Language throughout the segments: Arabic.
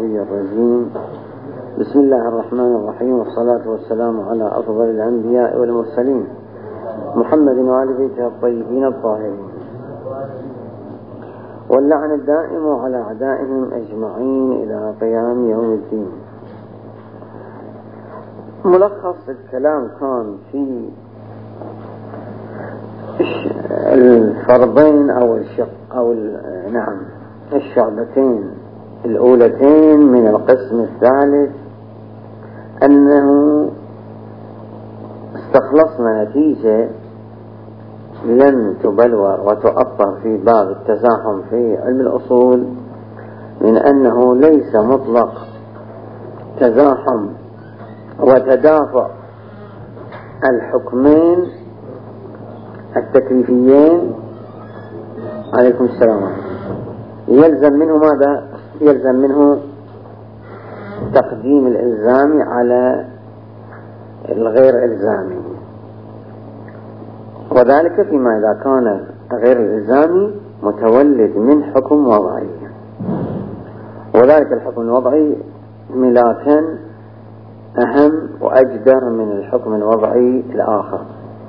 الغوي الرجيم. بسم الله الرحمن الرحيم، والصلاة والسلام على أفضل الأنبياء والمرسلين محمد وآل بيته الطيبين الطاهرين، واللعن الدائم على أعدائهم أجمعين إلى قيام يوم الدين. ملخص الكلام كان في الفرضين أو الشعبتين الأولتين من القسم الثالث، أنه استخلصنا نتيجة لم تبلور وتؤطر في باب التزاحم في علم الأصول، من أنه ليس مطلق تزاحم وتدافع الحكمين التكليفيين عليكم السلام يلزم منه ماذا؟ يلزم منه تقديم الإلزامي على الغير إلزامي، وذلك فيما إذا كان غير الإلزامي متولد من حكم وضعي، وذلك الحكم الوضعي ملاكا أهم وأجدر من الحكم الوضعي الآخر.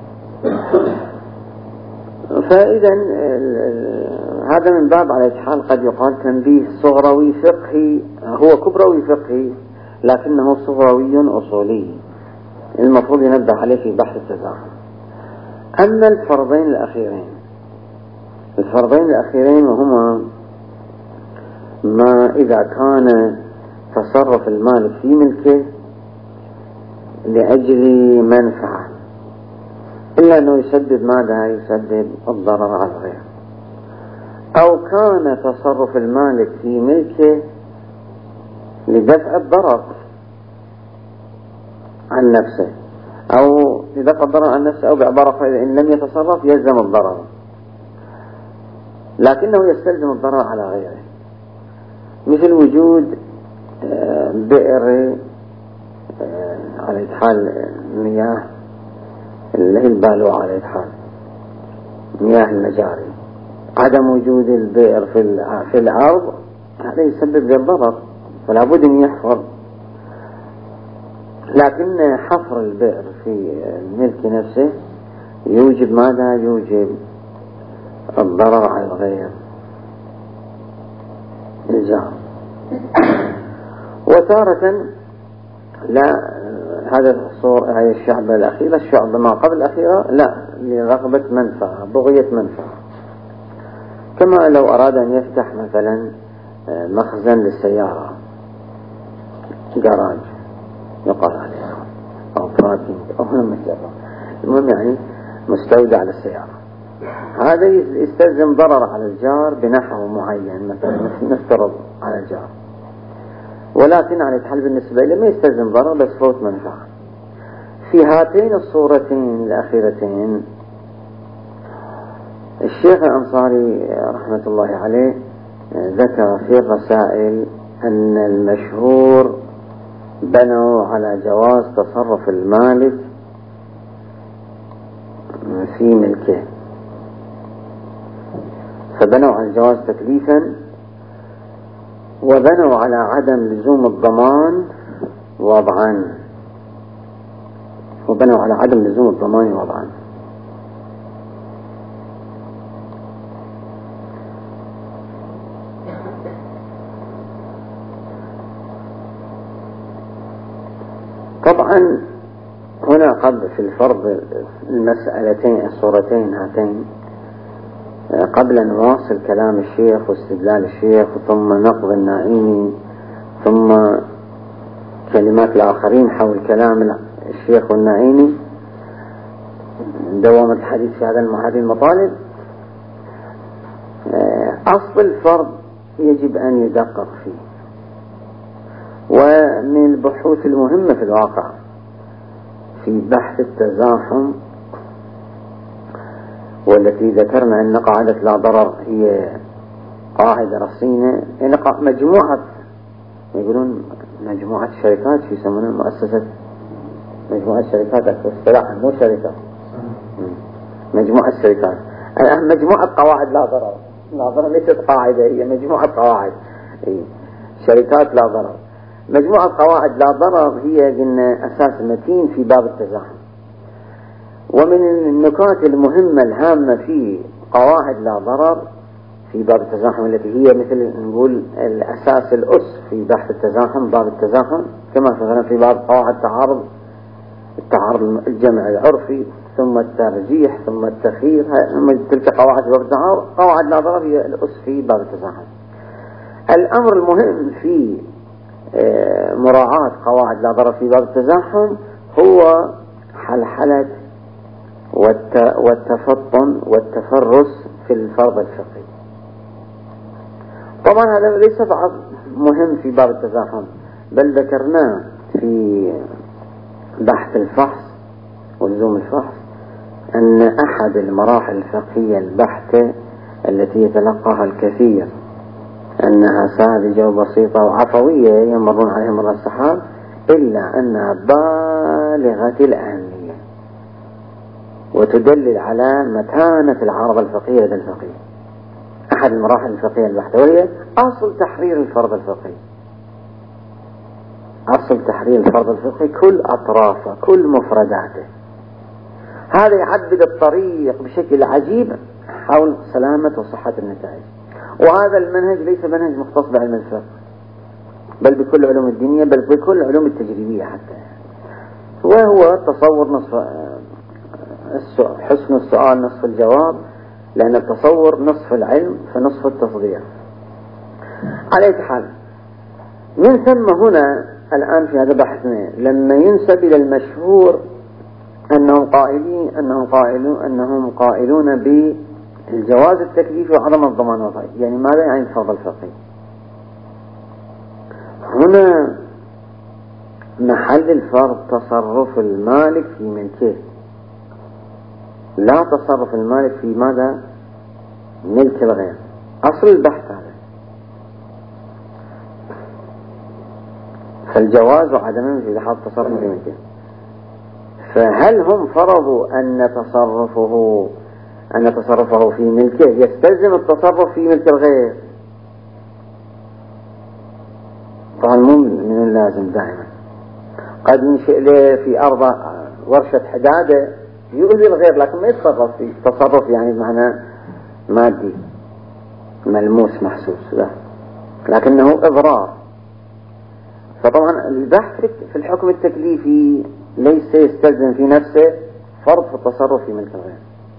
فإذا هذا من باب على حال قد يقال تنبيه صغروي فقهي، هو كبروي فقهي لكنه صغروي أصولي المفروض ينبه عليه في بحث التزاحم. أما الفرضين الأخيرين وهما ما إذا كان تصرف المالك في ملكه لأجل منفعة، إلا أنه يسدد ماذا؟ يسدد الضرر على الغير، أو كان تصرف المالك في ملكه لدفع الضرر عن نفسه، أو لدفع الضرر عن نفسه، أو بعبارة فإذا إن لم يتصرف يلزم الضرر لكنه يستلزم الضرر على غيره، مثل وجود بئر على حال مياه اللي هي البالوعة على حال مياه المجاري، عدم وجود البئر في الأرض هذا يسبب للضرر فلا بد أن يحفر، لكن حفر البئر في الملك نفسه يوجب ماذا؟ يوجب الضرر على الغير الجار. وتارة لا، هذه الشعبة الأخيرة، الشعبة ما قبل الأخيرة لا، لرغبة منفعة، بغية منفعة، كما لو أراد أن يفتح مثلا مخزن للسيارة، جراج يقال عليه، أو باركينج، أو المهم يعني مستودع للسيارة، هذا يستلزم ضرر على الجار بنحو معين، مثلا نفترض على الجار، ولكن على الحال بالنسبة إليه ما يستلزم ضرر بس فوت منفعة. في هاتين الصورتين الأخيرتين الشيخ الأنصاري رحمة الله عليه ذكر في الرسائل أن المشهور بنوا على جواز تصرف المالك في ملكه، فبنوا على الجواز تكليفا، وبنوا على عدم لزوم الضمان وضعا، طبعا هنا قد في الفرض الصورتين هاتين قبل أن نواصل كلام الشيخ واستدلال الشيخ ثم نقض النائمي ثم كلمات الآخرين حول كلام الشيخ والنائمي، دوام الحديث في هذه المطالب، أصل الفرض يجب أن يدقق فيه، ومن البحوث المهمة في الواقع في بحث التزاحم، والتي ذكرنا أن قاعدة لا ضرر هي قاعدة رصينة، مجموعة يقولون مجموعة شركات في يسمونها مؤسسة مجموعة شركات اصطلاحا مو شركات، مجموعة شركات، مجموعة قواعد لا ضرر ليست قاعدة، هي مجموعة قواعد شركات لا ضرر. مجموعة قواعد لا ضرر هي قلنا أساس متين في باب التزاحم. ومن النكات المهمة الهامة في قواعد لا ضرر في باب التزاحم التي هي مثل نقول الأساس الأس في بحث التزاحم، باب التزاحم، كما مثلا في باب قواعد التعارض الجمع العرفي، ثم الترجيح، ثم التخيير. تلك قواعد باب التعارض. قواعد لا ضرر هي الأس في باب التزاحم. الأمر المهم في مراعاة قواعد لا ضرر في باب التزاحم هو حلحلة والتفطن والتفرس في الفرض الفقهي. طبعا هذا ليس فقط مهم في باب التزاحم، بل ذكرناه في بحث الفحص ولزوم الفحص أن أحد المراحل الفقهية البحتة التي يتلقاها الكثير أنها ساذجة وبسيطة وعفوية يمرون عليها مر السحاب، إلا أنها بالغة الأهمية وتدلل على متانة العارضة الفقهية لدى الفقيه. أحد المراحل الفقهية البحتة وهي أصل تحرير الفرض الفقهي. أصل تحرير الفرض الفقهي كل أطرافه، كل مفرداته. هذا يعبد الطريق بشكل عجيب حول سلامة وصحة النتائج. وهذا المنهج ليس منهج مختص بعلم الفقه، بل بكل علوم الدنيا، بل بكل العلوم التجريبية حتى. وهو تصور نصف حسن السؤال نصف الجواب، لأن التصور نصف العلم فنصف التصديق. على أي حال، من ثم هنا الآن في هذا بحثنا لما ينسب إلى المشهور أنهم قائلون بالجواز التكليفي وعدم الضمان الوضعي، يعني ماذا يعني الفرض الفقهي؟ هنا محل الفرض تصرف المالك في ملكه، لا تصرف المالك في ماذا؟ ملك الغير. أصل البحث هذا. فالجواز وعدمه في لحظة تصرف في ملكه. فهل هم فرضوا أن تصرفه في ملكه يستلزم التصرف في ملك الغير؟ طبعا مو من اللازم دائما. قد ينشئ له في أرض ورشة حدادة يؤذي الغير، لكن ما يتصرف فيه تصرف يعني بمعنى مادي ملموس محسوس، لا، لكنه إضرار. فطبعا البحث في الحكم التكليفي ليس يستلزم في نفسه فرض في التصرف في ملك الغير.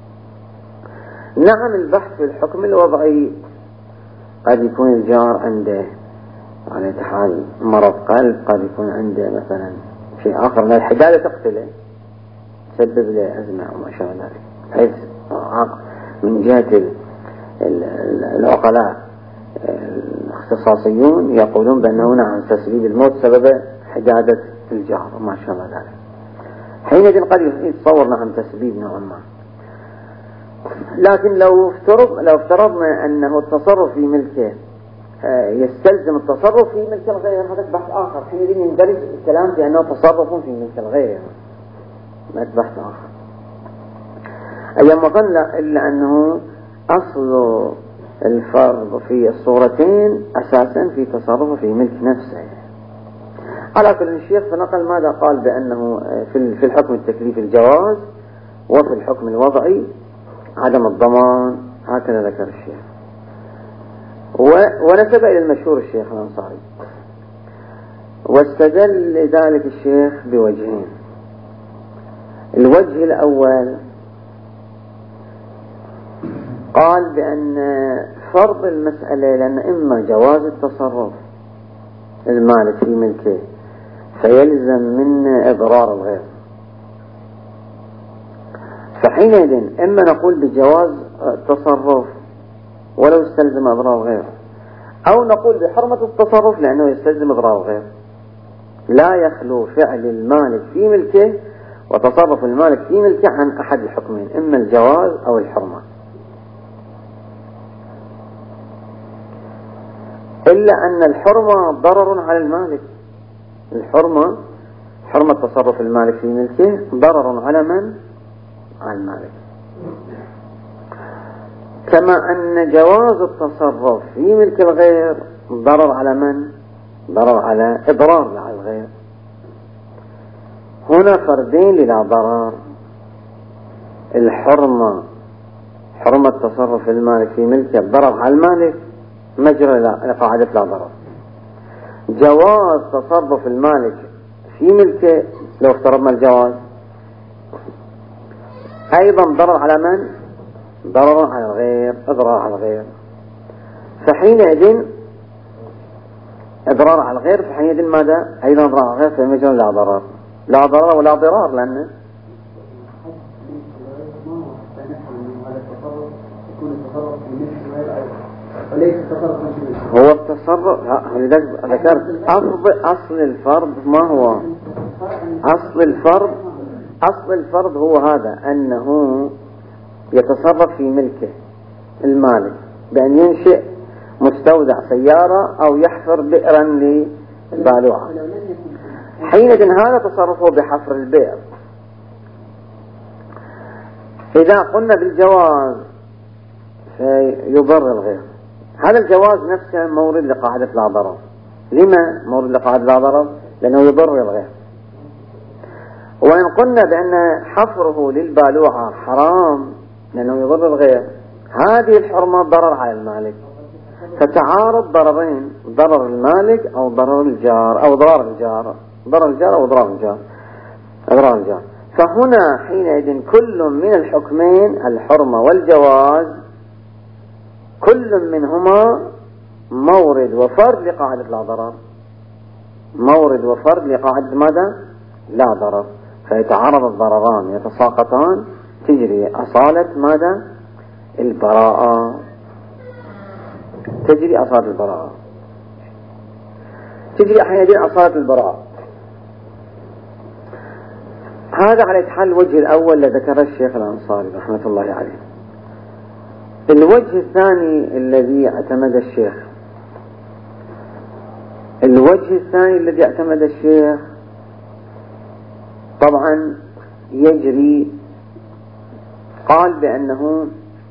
نعم البحث في الحكم الوضعي قد يكون الجار عنده على حال مرض قلب، قد يكون عنده مثلا شيء آخر من الحدادة تقتله تسبب له أزمة أو ما شابه ذلك، حيث من جهة العقلاء الاختصاصيون يقولون بأنه نعم تسبيب الموت سبب حدادة الجار وما شابه ذلك. حينئذ قد يتصور نعم تسبيب نوعا ما. لكن لو افترضنا أنه التصرف في ملكه يستلزم التصرف في ملك الغير، هذا بحث آخر. حينئذ يندرج الكلام في أنه تصرف في ملك الغير، ما بحث آخر. أيما ظن إلا أنه أصل الفرض في الصورتين أساسا في تصرفه في ملك نفسه. على كل الشيخ فنقل ماذا قال بأنه في الحكم التكليفي الجواز، وفي الحكم الوضعي عدم الضمان، هكذا ذكر الشيخ. ونسب إلى المشهور الشيخ الأنصاري، واستدل لذلك الشيخ بوجهين. الوجه الأول قال بأن فرض المسألة لأن إما جواز التصرف المالك في ملكه فيلزم من إضرار الغير، فحينئذ إما نقول بجواز التصرف ولو يستلزم إضرار الغير، أو نقول بحرمة التصرف لأنه يستلزم إضرار الغير. لا يخلو فعل المالك في ملكه وتصرف المالك في ملكه عن أحد الحكمين، إما الجواز أو الحرمة، إلا أن الحرمة ضرر على المالك. حرمة تصرف المالك في ملكه ضرر على من؟ على المالك. كما أن جواز التصرف في ملك الغير ضرر على من؟ ضرر على إضرار على الغير. هنا فردين للا ضرر، الحرمة حرمة تصرف المالك في ملكه الضرر على المالك مجرى لقاعدة لا ضرر. جواز تصرف المالك في ملكه لو افترضنا الجواز أيضا ضرر على من؟ ضرر على الغير، إضرار على الغير. فحينئذ إضرار على الغير، فحينئذ ماذا؟ أيضا ضرر على الغير في مجرى لا ضرر، لا ضرر ولا ضرار. لأنه هو التصرف ذكرت أصل الفرض ما هو أصل الفرض هو هذا، أنه يتصرف في ملكه المالك بأن ينشئ مستودع سيارة أو يحفر بئرا للبالوعة. حينئذ هذا تصرفه بحفر البئر. إذا قلنا بالجواز فيضر الغير، هذا الجواز نفسه مورد لقاعدة لا ضرر. لما مورد لقاعدة لا ضرر؟ لأنه يضر الغير. وإن قلنا بأن حفره للبالوعة حرام لأنه يضر الغير، هذه الحرمة ضرر على المالك، فتعارض ضررين، ضرر المالك أو ضرر الجار أو ضرار الجار، ضرر الجار أو ضرار الجار. فهنا حينئذ كل من الحكمين الحرمة والجواز كل منهما مورد وفرد لقاعدة لا ضرر، مورد وفرد لقاعدة ماذا؟ لا ضرر. فيتعارض الضرران يتساقطان، تجري أصالة ماذا؟ البراءة، تجري أصالة البراءة، تجري أحيانا أصالة البراءة. هذا على حال الوجه الأول لذكر الشيخ الأنصاري رحمة الله عليه. الوجه الثاني الذي اعتمد الشيخ طبعا يجري، قال بأنه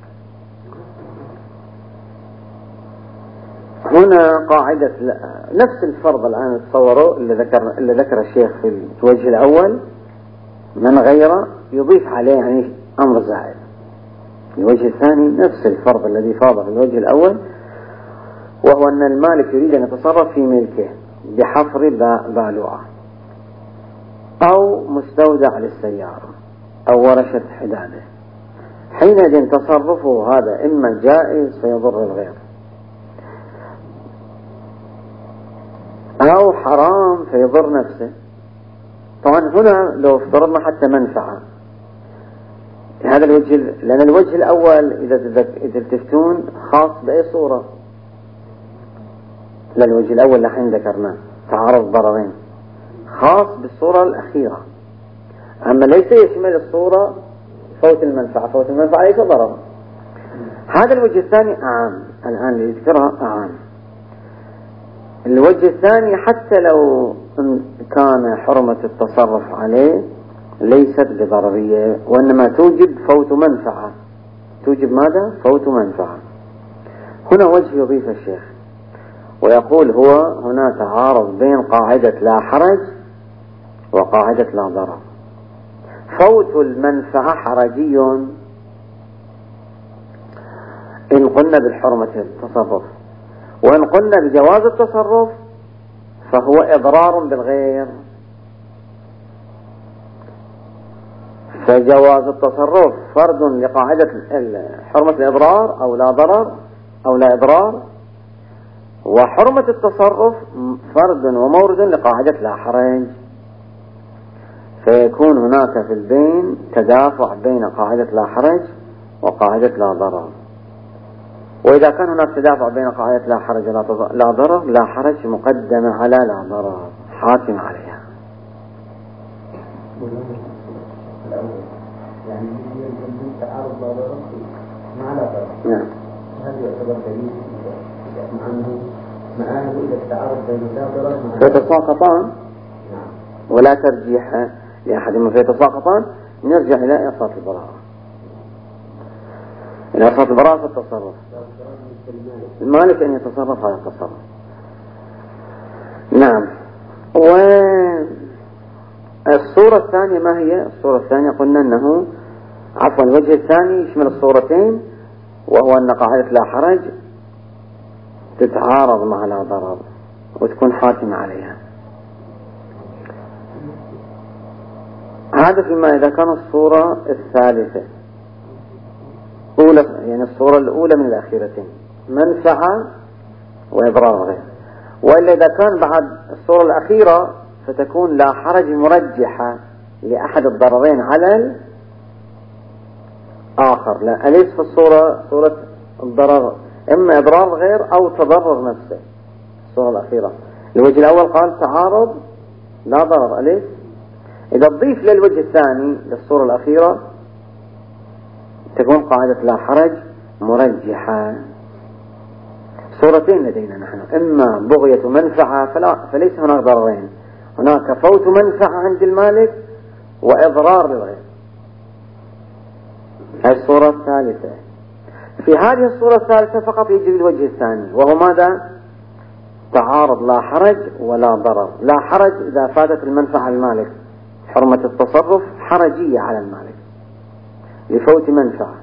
هنا قاعدة نفس الفرض الآن تصوروا اللي ذكر الشيخ في الوجه الأول، من غيره يضيف عليه يعني أمر زائد. الوجه الثاني نفس الفرض الذي فاض في الوجه الأول، وهو أن المالك يريد أن يتصرف في ملكه بحفر بالوعة أو مستودع للسيارة أو ورشة حداده. حينئذ تصرفه هذا إما جائز فيضر الغير، أو حرام فيضر نفسه. طبعا هنا لو افترضنا حتى منفعة، هذا الوجه، لأن الوجه الأول إذا تفتون خاص بأي صورة، للوجه الأول لحين ذكرناه تعارض ضررين خاص بالصورة الأخيرة، أما ليس يشمل الصورة فوت المنفعة ليس ضرر. هذا الوجه الثاني أعام، الآن اللي يذكرها أعام. الوجه الثاني حتى لو كان حرمة التصرف عليه ليست بضررية، وإنما توجب فوت منفعة، توجب ماذا؟ فوت منفعة. هنا وجه يضيف الشيخ ويقول هو هنا تعارض بين قاعدة لا حرج وقاعدة لا ضرر. فوت المنفعة حرجي إن قلنا بالحرمة التصرف، وإن قلنا بجواز التصرف فهو إضرار بالغير. فجواز التصرف فرد لقاعدة حرمة الإضرار أو لا ضرر أو لا إضرار، وحرمة التصرف فرد ومورد لقاعدة لا حرج. فيكون هناك في البين تدافع بين قاعدة لا حرج وقاعدة لا ضرر. وإذا كان هناك تدافع بين قاعدة لا حرج ولا ضرر، لا حرج مقدمة على لا ضرر حاكم عليها. يعني يمكن تعارض لا ضرر مع لا ضرر. نعم. هذا يعتبر دليل مع أنه معاه إذا التعارض بين لا ضرر فيتساقطان ولا ترجيح لأحدهما، فيتساقطان. نرجع إلى إصالة البراءة، إلى إصالة البراءة في التصرف. المالك أن يتصرف على التصرف. نعم. والصورة الثانية ما هي؟ الصورة الثانية قلنا أنه عفوا الوجه الثاني يشمل الصورتين، وهو أن قاعدة لا حرج تتعارض مع لا ضرر وتكون حاكمة عليها. هذا فيما إذا كان الصورة الثالثة أولى، يعني الصورة الأولى من الأخيرتين منفعة وإضرار غير. وإلا إذا كان بعد الصورة الأخيرة فتكون لا حرج مرجحة لأحد الضررين على الآخر. لا، أليس في الصورة صورة الضرر إما إضرار غير أو تضرر نفسه. الصورة الأخيرة الوجه الأول قال تعارض لا ضرر، أليس إذا تضيف للوجه الثاني للصورة الأخيرة تكون قاعدة لا حرج مرجحة. صورتين لدينا نحن، إما بغية منفعة فليس هناك ضررين، هناك فوت منفعة عند المالك وإضرار للغير. هذه الصورة الثالثة. في هذه الصورة الثالثة فقط يجري الوجه الثاني، وهو ماذا؟ تعارض لا حرج ولا ضرر. لا حرج إذا فاتت المنفعة المالك، حرمة التصرف حرجية على المالك لفوت منفعة،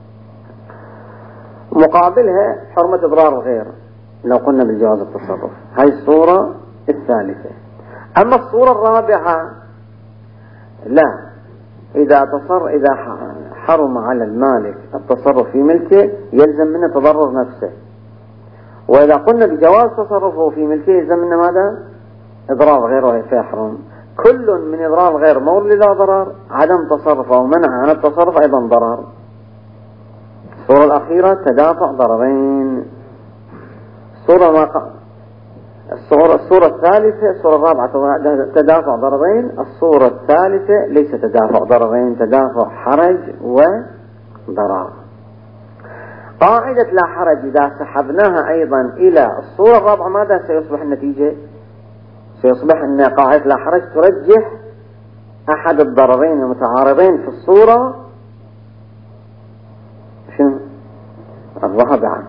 مقابلها حرمة إضرار الغير لو قلنا بالجواز التصرف. هاي الصورة الثالثة. أما الصورة الرابعة لا، إذا حرم على المالك التصرف في ملكه يلزم منه تضرر نفسه، وإذا قلنا بجواز تصرفه في ملكه يلزم منه ماذا؟ إضرار غيره فيحرم. كل من إضرار غير مورد لا ضرر، عدم تصرف أو منع عن التصرف أيضا ضرر. الصورة الأخيرة تدافع ضررين. الصورة الثالثة، الصورة الرابعة تدافع ضررين، الصورة الثالثة ليس تدافع ضررين، تدافع حرج وضرر. قاعدة لا حرج إذا سحبناها أيضا إلى الصورة الرابعة ماذا سيصبح النتيجة؟ سيصبح أن قاعدة لا حرج ترجح أحد الضررين المتعارضين في الصورة شنو؟ الرابعة.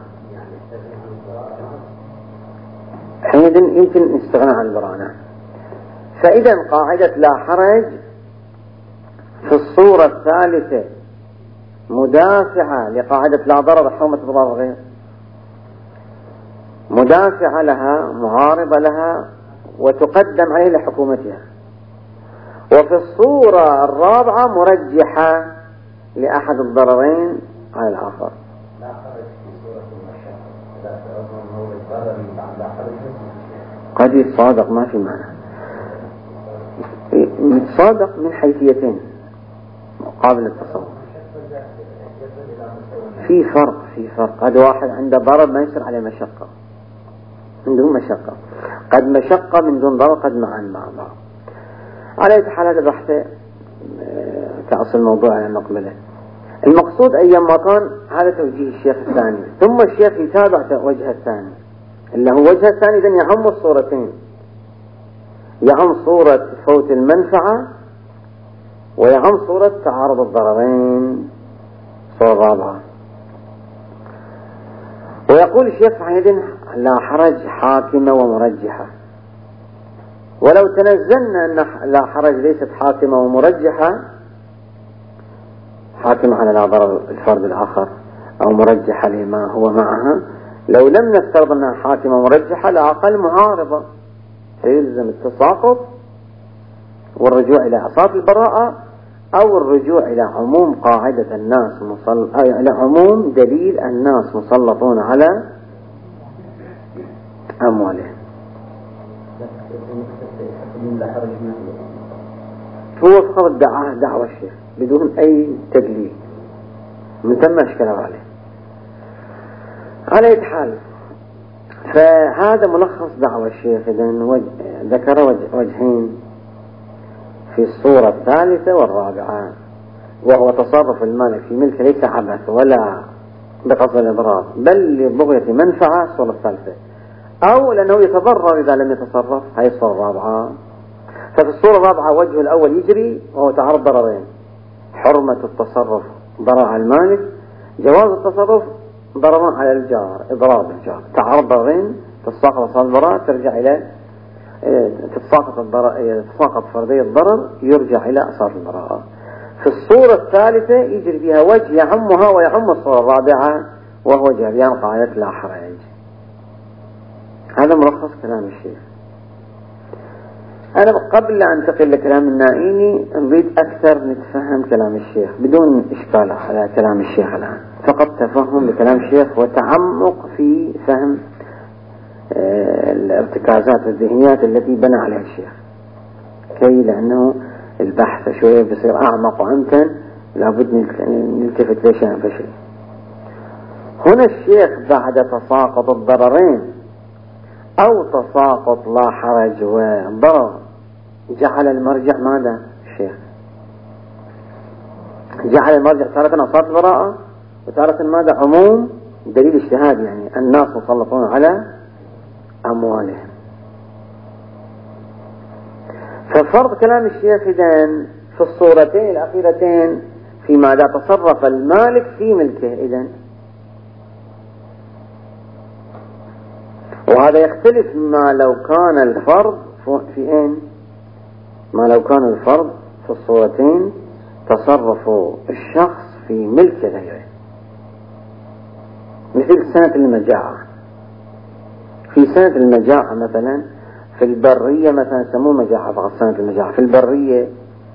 حينئذ يمكن نستغنى عن البرهان. فإذا قاعدة لا حرج في الصورة الثالثة مدافعة لقاعدة لا ضرر حرمة إضرار الغير، مدافعة لها، معارضة لها، وتقدم عليه لحكومتها. وفي الصورة الرابعة مرجحة لأحد الضررين على الآخر. لا حرج في صورة المشاة إذا فرضنا هو الضرر لا حرج قد يتصادق، ما في معنى، يتصادق من حيثيتين مقابل التصور. في فرق. قد واحد عنده ضرر ما يصير عليه مشقة، عنده مشقة، قد مشقة من دون ضرر، قد معا مع بعض. على أي حال هذا بحث تعصي الموضوع على نقبله. المقصود أيما كان هذا توجيه الشيخ الثاني، ثم الشيخ يتابع وجه الثاني اللي هو وجه الثاني، إذن يعم الصورتين، يعم صورة فوت المنفعة ويعم صورة تعارض الضررين، صورة رابعة. ويقول الشيخ حينئذ لا حرج حاكمة ومرجحة. ولو تنزلنا أن لا حرج ليست حاكمة ومرجحة، حاكمة على لا ضرر الفرد الآخر أو مرجحة لما هو معها، لو لم نفترض أنها حاكمة مرجحة لأقل معارضة، فيلزم التساقط والرجوع إلى أساس البراءة، أو الرجوع إلى عموم قاعدة الناس إلى عموم دليل الناس مسلطون على أموالهم. هو فقط دعوة الشيخ بدون أي تدليل، من ثم أشكله عليه. على أي حال، فهذا ملخص دعوة الشيخ. إذن ذكر وجهين في الصورة الثالثة والرابعة، وهو تصرف المالك في ملك ليس عبث ولا بقصد الإضرار بل لبغية منفعة، الصورة الثالثة، أو لأنه يتضرر إذا لم يتصرف، هذه الصورة الرابعة. ففي الصورة الرابعة وجه الأول يجري وهو تعارض ضررين، حرمة التصرف ضرر على المالك، جواز التصرف ضرر على الجار، إضرار بالجار، تعارض ضررين تساقط أصل البراءة، ترجع إلى يتساقط فرضية الضرر يرجع إلى أصل البراءة. في الصورة الثالثة يجري فيها وجه يعمها ويعم الصورة الرابعة وهو جريان قاعدة لا حرج. هذا ملخص كلام الشيخ. أنا قبل أن أنتقل لكلام النائيني نريد أكثر نتفهم كلام الشيخ بدون إشكال على كلام الشيخ الآن، فقط تفهم لكلام الشيخ وتعمق في فهم الارتكازات والذهنيات التي بنى عليها الشيخ، كي لأنه البحث شوية بيصير أعمق وأمتن لابد نلتفت لشيء فشيء. هنا الشيخ بعد تساقط الضررين أو تساقط لا حرج وضرر جعل المرجع ماذا الشيخ؟ جعل المرجع تارة أصالة البراءة وتارة ماذا؟ عموم دليل اجتهاد، يعني الناس مسلطون على أموالهم. ففرض كلام الشيخ إذن في الصورتين الأخيرتين في ماذا؟ تصرف المالك في ملكه إذن، وهذا يختلف ما لو كان الفرض في أين؟ ما لو كان الفرض في الصورتين تصرف الشخص في ملك غيره، مثل سنة المجاعة. في سنة المجاعة مثلا في البرية مثلا سموه مجاعة فقط، سنة المجاعة في البرية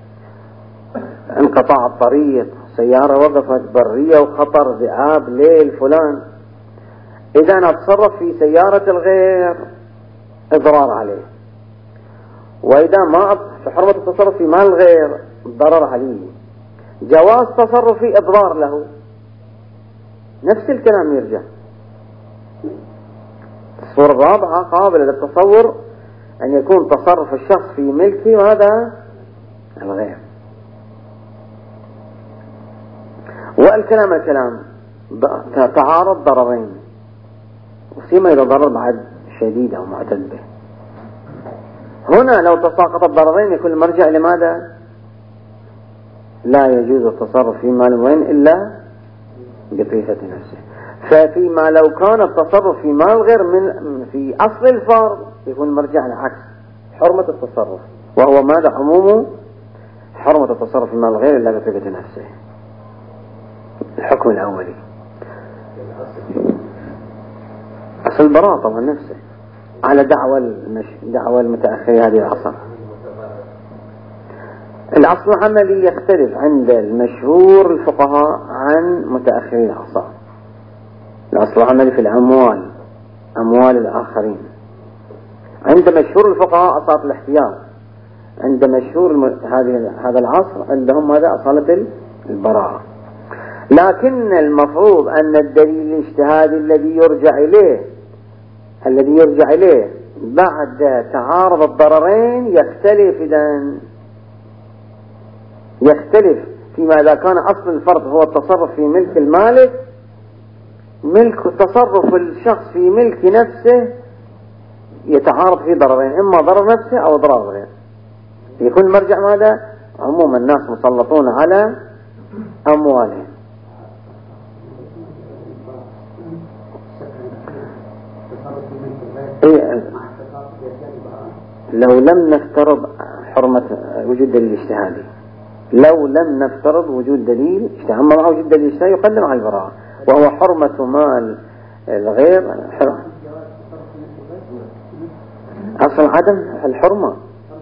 انقطاع الطريق، سيارة وقفت برية وخطر ذئاب ليل فلان، إذا أنا أتصرف في سيارة الغير إضرار عليه، وإذا ما في حرمة التصرف في مال الغير ضرر عليه، جواز تصرف في إضرار له، نفس الكلام يرجع. الصورة الرابعة قابلة للتصور أن يكون تصرف الشخص في ملكه وهذا الغير. والكلام تعارض ضررين، وسيما إذا ضرر بعد شديد أو معتد به. هنا لو تساقط الضررين يكون المرجع لماذا؟ لا يجوز التصرف في مال وين إلا بطيفة نفسه. ففيما لو كان التصرف في مال غير من في أصل الفرض يكون المرجع العكس، حرمة التصرف، وهو ماذا؟ عمومه حرمة التصرف في مال غير إلا بطيفة نفسه، الحكم الأولي. أصل البراءة طبعا نفسه على دعوى المتأخر هذه العصر. الأصل العملي يختلف عند المشهور الفقهاء عن متأخري العصر. الأصل العملي في الأموال، أموال الآخرين، عند مشهور الفقهاء أصالة الاحتياط، عند مشهور هذا العصر عندهم هذا أصالة البراءة. لكن المفروض أن الدليل الاجتهادي الذي يرجع إليه بعد تعارض الضررين يختلف فيما إذا كان أصل الفرض هو التصرف في ملك المالك، ملك تصرف الشخص في ملك نفسه يتعارض فيه ضررين، إما ضرر نفسه أو ضرر غير، يكون المرجع ماذا؟ عموما الناس مسلطون على أموالهم. لو لم نفترض حرمة وجود دليل اجتهادي، لو لم نفترض وجود دليل اجتهادي، أما مع وجود دليل اجتهادي يقدم على البراءة، وهو حرمة مال الغير أصل عدم الحرمة.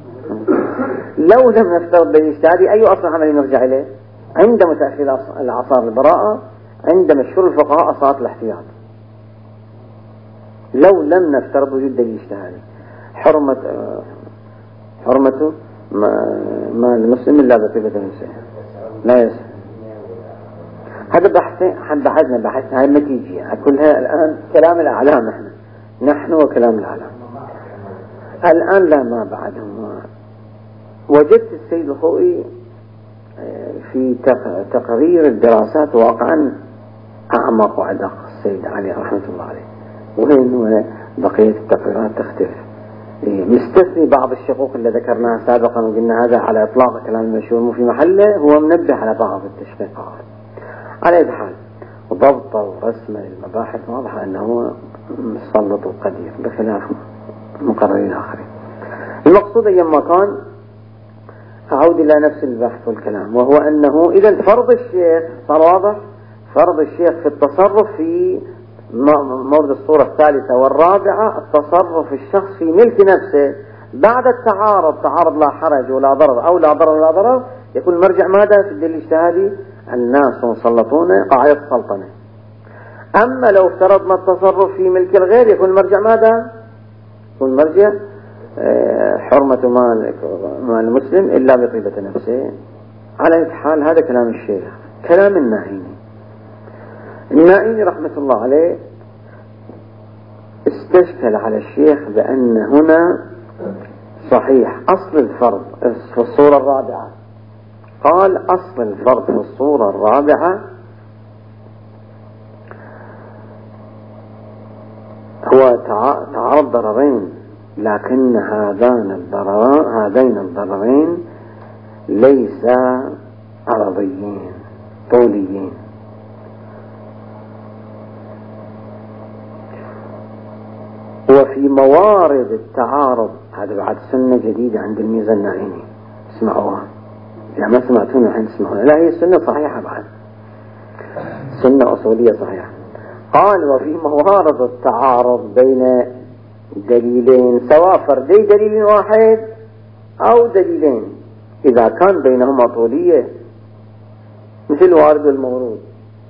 لو لم نفترض دليل اجتهادي أي أصل عملي نرجع إليه؟ عند متأخر الأعصار البراءة، عند مشهور الفقهاء أصالة الاحتياط. لو لم نفترض وجود دليل اجتهادي حرمته ما المسلم إلا بطيبة نفسه لا يسهل. هذا بحثنا هاي النتيجة كلها الآن كلام الأعلام، نحن وكلام الأعلام الآن لا ما بعدهم. وجدت السيد الخوئي في تقرير الدراسات واقعا أعمق وأدق السيد علي رحمة الله عليه، وين بقية التقريرات تختلف، مستثني بعض الشقوق اللي ذكرناها سابقا وقلنا هذا على إطلاق كلام المشهور مو في محله، هو منبه على بعض التشقيقات. على أي حال ضبط ورسم المباحث واضح أنه مسلط وقدير بخلاف مقررين آخرين. المقصود أيما كان أعود إلى نفس البحث والكلام، وهو أنه إذا فرض الشيخ صار واضح، فرض الشيخ في التصرف في مورد الصورة الثالثة والرابعة التصرف الشخص في ملك نفسه بعد التعارض، تعارض لا حرج ولا ضرر أو لا ضرر ولا ضرر، يكون المرجع ماذا في الدليل الاجتهادي؟ الناس مسلطون قاعدة السلطنة. أما لو افترضنا التصرف في ملك الغير يكون المرجع ماذا؟ يكون المرجع حرمة مال المسلم إلا بطيبة نفسه. على أي حال هذا كلام الشيخ، كلام النائيني رحمة الله عليه استشكل على الشيخ بأن هنا صحيح أصل الفرض في الصورة الرابعة، قال أصل الفرض في الصورة الرابعة هو تعارض ضررين، لكن هذين الضررين ليس عرضيين طوليين. وفي موارد التعارض، هذا بعد سنة جديدة عند الميزة النائيني، اسمعوها إذا ما سمعتونا الحين اسمعوها، لا هي سنة صحيحة بعد، سنة أصولية صحيحة. قال وفي موارد التعارض بين دليلين سواء فردي دليل واحد أو دليلين، إذا كان بينهما طولية مثل وارد والمورود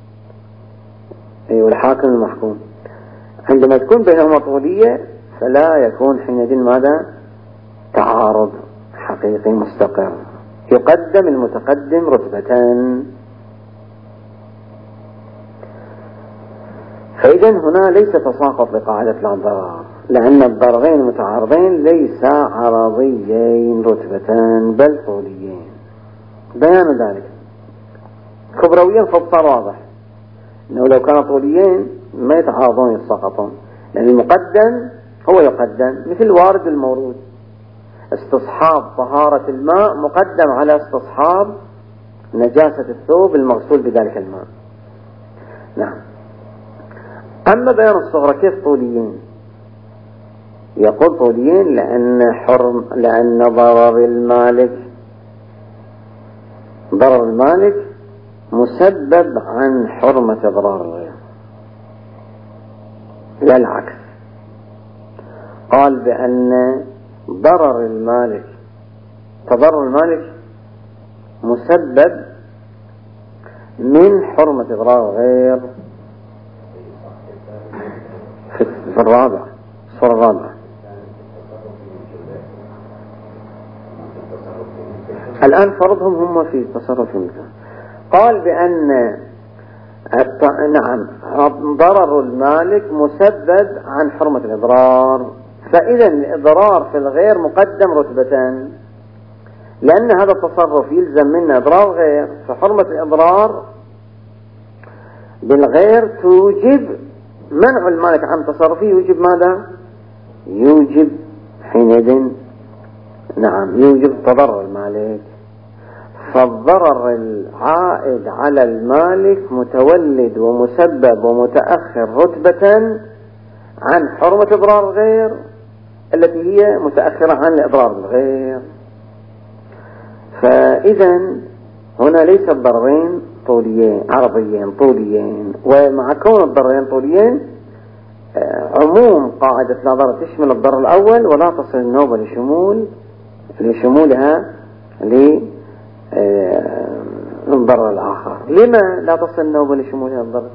والحاكم المحكوم، عندما تكون بينهما طولية فلا يكون حينئذ ماذا؟ تعارض حقيقي مستقر، يقدم المتقدم رتبة. فإذا هنا ليس تساقط لقاعدة لا ضرر، لأن الضررين المتعارضين ليس عرضيين رتبة بل طوليين. بيان ذلك كبرويا فصار واضح أنه لو كانوا طوليين ما يتعارضون يتساقطون، لأن المقدم هو يقدم مثل وارد المورود، استصحاب طهارة الماء مقدم على استصحاب نجاسة الثوب المغسول بذلك الماء. نعم. أما بيان الصغرى كيف طوليين؟ يقول طوليين لأن ضرر المالك مسبب عن حرمة إضرار الغير، لا العكس. قال بأن تضرر المالك مسبب من حرمة إضرار الغير في الرابع، الصورة الرابعة. الآن فرضهم هم في تصرف المكان. قال بأن نعم ضرر المالك مسبب عن حرمة الإضرار، فإذا الإضرار في الغير مقدم رتبة، لأن هذا التصرف يلزم منه إضرار غير، فحرمة الإضرار بالغير توجب منع المالك عن تصرفه، يوجب ماذا؟ يوجب حينئذ نعم يوجب تضرر المالك. فالضرر العائد على المالك متولد ومسبب ومتأخر رتبة عن حرمة إضرار الغير التي هي متأخرة عن الإضرار بالغير. فإذا هنا ليس الضررين عرضيين طوليين، ومع كون الضررين طوليين عموم قاعدة لا ضرر تشمل الضرر الأول ولا تصل النوبة لشمولها للضرر الآخر. لما لا تصل النوبة لشمولها الضرر؟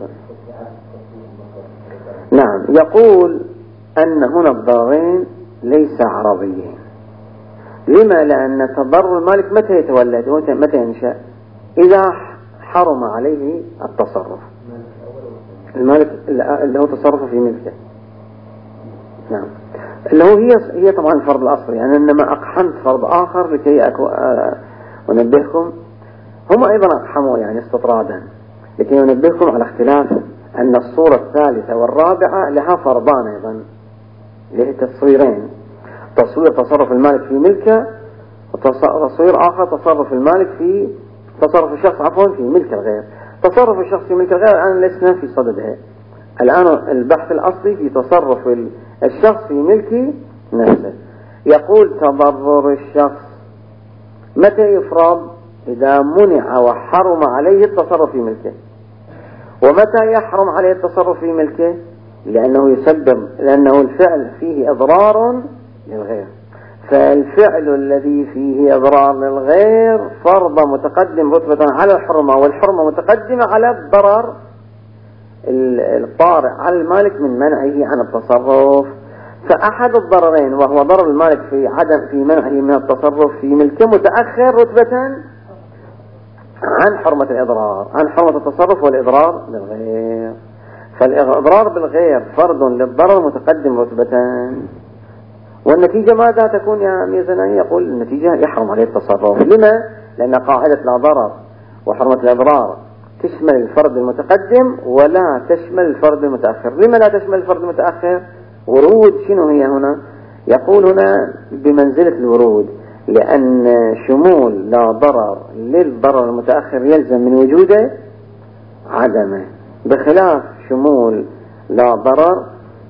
نعم يقول أن هنا الضررين ليس عرضيين. لما؟ لأن تضرر المالك متى يتولد ومتى ينشأ؟ إذا حرم عليه التصرف، المالك اللي هو تصرفه في ملكه. نعم اللي هو هي طبعا الفرض الأصلي، يعني إنما أقحمت فرض آخر لكي أنبهكم، هم أيضا أقحموا يعني استطرادا لكي ينبهكم على اختلاف أن الصورة الثالثة والرابعة لها فرضان أيضا، له تصويرين، تصوير تصرف المالك في ملكه، وتصوير آخر تصرف المالك في تصرف الشخص في ملك الغير. تصرف الشخص في ملك الغير الآن لسنا في صددها، الآن البحث الأصلي في تصرف الشخص في ملك نفسه. يقول تضرر الشخص متى يفرض؟ إذا منع وحرم عليه التصرف في ملكه. ومتى يحرم عليه التصرف في ملكه؟ لأنه الفعل فيه إضرار للغير. فالفعل الذي فيه إضرار للغير فرض متقدم رتبة على الحرمة، والحرمة متقدمة على الضرر الطارئ على المالك من منعه عن التصرف. فأحد الضررين وهو ضرر المالك في منعه من التصرف في ملكه متأخر رتبة عن حرمة الإضرار، عن حرمة التصرف والإضرار للغير. فالإضرار بالغير فرض للضرر متقدم رتبتان. والنتيجة ماذا تكون يا أمير زناني؟ يقول النتيجة يحرم عليه التصرف. لما؟ لأن قاعدة لا ضرر وحرمة الإضرار تشمل الفرد المتقدم ولا تشمل الفرد المتأخر. لما لا تشمل الفرد المتأخر؟ ورود شنو هي هنا؟ يقول هنا بمنزلة الورود، لأن شمول لا ضرر للضرر المتأخر يلزم من وجوده عدمه، بخلاف شمول لا ضرر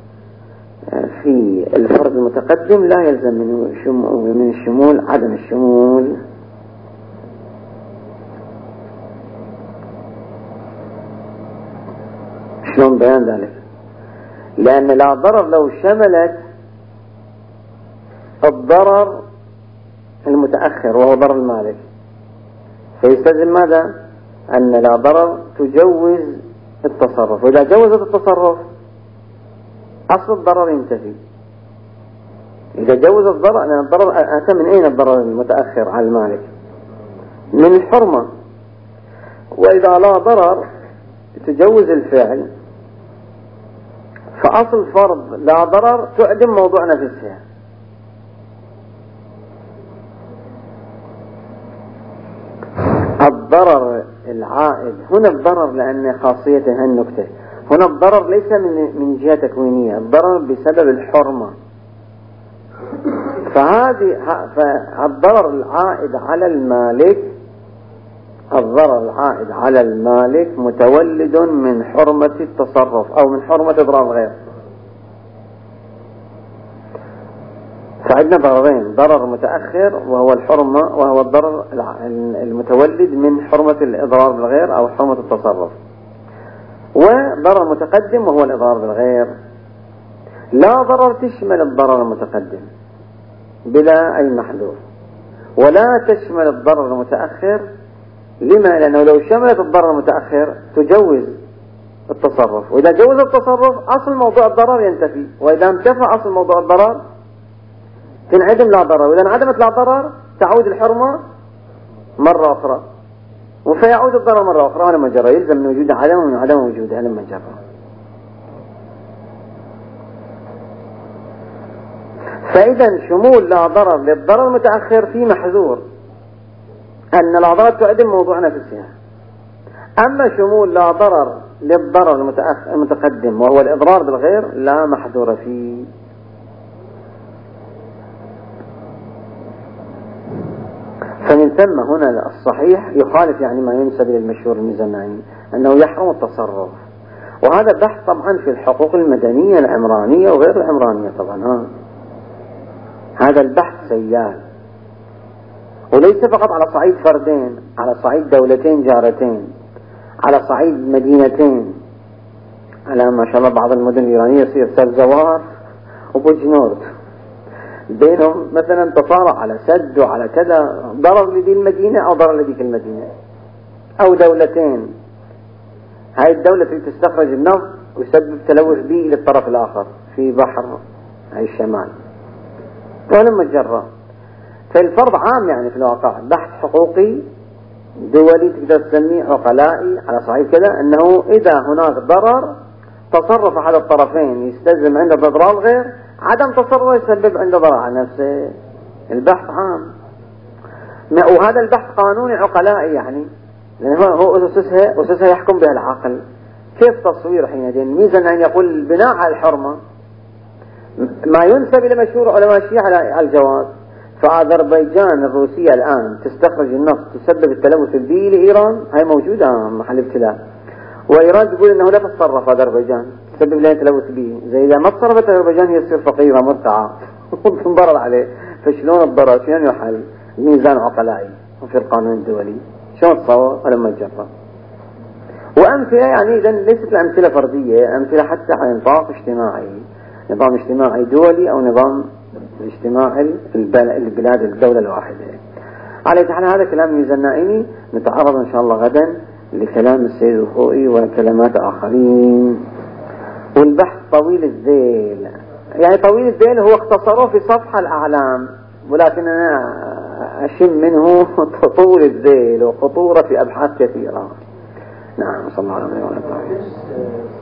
في الفرد المتقدم لا يلزم من الشمول عدم الشمول. شلون بيان ذلك؟ لأن لا ضرر لو شملت الضرر المتأخر وهو ضرر المالك فيستلزم ماذا؟ أن لا ضرر تجوز التصرف، وإذا جوزت التصرف أصل الضرر ينتفي. إذا جوز الضرر، لأن الضرر أتى من أين؟ الضرر المتأخر على المالك من الحرمة. وإذا لا ضرر تجوز الفعل، فأصل فرض لا ضرر تعدم موضوع نفسها. الضرر العائد هنا الضرر لأن خاصيته النكتة هنا الضرر ليس من جهة تكوينية، الضرر بسبب الحرمة. فالضرر العائد على المالك، الضرر العائد على المالك متولد من حرمة التصرف أو من حرمة إضرار الغير. فعندنا ضررين، ضرر متأخر وهو الحرمة، وهو الضرر المتولد من حرمة الإضرار بالغير أو حرمة التصرف، وضرر متقدم وهو الإضرار بالغير. لا ضرر تشمل الضرر المتقدم بلا أي محذور، ولا تشمل الضرر المتأخر. لما؟ لأنه لو شملت الضرر المتأخر تجوز التصرف، وإذا جوز التصرف أصل موضوع الضرر ينتفي، وإذا انتفى أصل موضوع الضرر تنعدم لا ضرر، وإذا انعدمت لا ضرر تعود الحرمة مرة أخرى، وفيعود الضرر مرة أخرى على مجرى، يلزم من وجود عدم ومن عدم وجود على مجرى. فإذا شمول لا ضرر للضرر المتأخر في محذور، أن لا ضرر تعدم موضوع نفسها. أما شمول لا ضرر للضرر المتقدم وهو الإضرار بالغير لا محذور فيه. فمن ثم هنا الصحيح يخالف يعني ما ينسب للمشهور الميزاني أنه يحرم التصرف. وهذا بحث طبعا في الحقوق المدنية العمرانية وغير العمرانية طبعا. هذا البحث سيال، وليس فقط على صعيد فردين، على صعيد دولتين جارتين، على صعيد مدينتين. على ما شاء الله بعض المدن الإيرانية يصير سبزوار وبوجنورد بينهم مثلا تصارع على سد وعلى كذا، ضرر لدي المدينة أو ضرر لديك المدينة، أو دولتين. هاي الدولة اللي تستخرج النفط ويسبب تلوث بيئي للطرف الآخر في بحر هاي الشمال ولما جرى. فالفرض عام يعني في الواقع بحث حقوقي دولي تقدر تسميه عقلائي على صعيد كذا، أنه إذا هناك ضرر تصرف أحد الطرفين يستلزم عنده ضرر الغير، عدم تصرفه يسبب عنده ضرر على نفسه. البحث عام، وهذا البحث قانوني عقلائي يعني، لأنه هو أسسها يحكم بها العقل. كيف تصوير حينئذ؟ ميزة أن يقول البناء على الحرمة ما ينسب إلى مشهور علماء الشيعة على الجواز. فأذربيجان الروسية الآن تستخرج النفط تسبب التلوث البيئي لإيران، هاي موجودة محل ابتلاء، وإيران تقول إنه لا تتصرف أذربيجان تسبب لها تلوث بيئي. زي إذا ما تصرفت أذربيجان هي تصير فقيرة مرتعة وتنضرر عليه. فشلون الضرر شلون يحل؟ ميزان عقلائي وفي القانون الدولي شلون تصور ولما تجرب. وأمثلة يعني إذن ليست الأمثلة فردية، أمثلة حتى على نطاق اجتماعي، نظام اجتماعي دولي أو نظام اجتماعي البلاد الدولة الواحدة. على حال هذا كلام ميزان النائمي، نتعرض إن شاء الله غدا لكلام السيد الخوئي وكلمات آخرين. والبحث طويل الذيل، يعني طويل الذيل هو اختصره في صفحة الأعلام، ولكن أنا أشم منه طول الذيل وخطورة في أبحاث كثيرة. نعم صلى الله عليه وسلم.